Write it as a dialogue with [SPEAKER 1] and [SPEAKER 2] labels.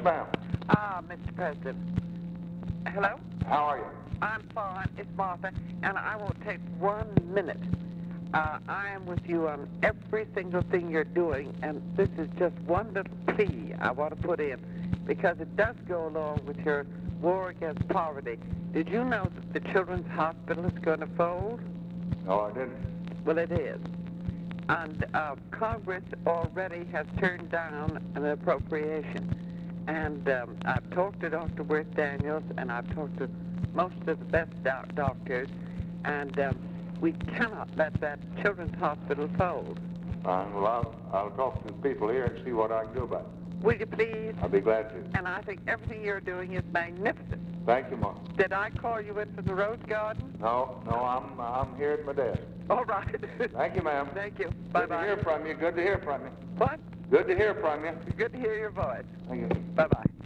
[SPEAKER 1] ma'am.
[SPEAKER 2] Mr. President. Hello?
[SPEAKER 1] How are you?
[SPEAKER 2] I'm fine. It's Martha, and I won't take 1 minute. I am with you on every single thing you're doing, and this is just one little plea I want to put in, because it does go along with your war against poverty. Did you know that the Children's Hospital is going to fold?
[SPEAKER 1] No, I didn't.
[SPEAKER 2] Well, it is. And Congress already has turned down an appropriation. And I've talked to Dr. Worth Daniels, and I've talked to most of the best doctors, and we cannot let that Children's Hospital fold.
[SPEAKER 1] Well, I'll talk to the people here and see what I can do about it.
[SPEAKER 2] Will you please?
[SPEAKER 1] I'll be glad to.
[SPEAKER 2] And I think everything you're doing is magnificent.
[SPEAKER 1] Thank you, Mom.
[SPEAKER 2] Did I call you in from the Rose Garden?
[SPEAKER 1] No, I'm here at my desk.
[SPEAKER 2] All right.
[SPEAKER 1] Thank you, ma'am.
[SPEAKER 2] Thank you.
[SPEAKER 1] Good to
[SPEAKER 2] Bye-bye.
[SPEAKER 1] hear from you. Good to hear from you.
[SPEAKER 2] What?
[SPEAKER 1] Good to hear from you.
[SPEAKER 2] Good to hear your voice.
[SPEAKER 1] Thank you.
[SPEAKER 2] Bye-bye.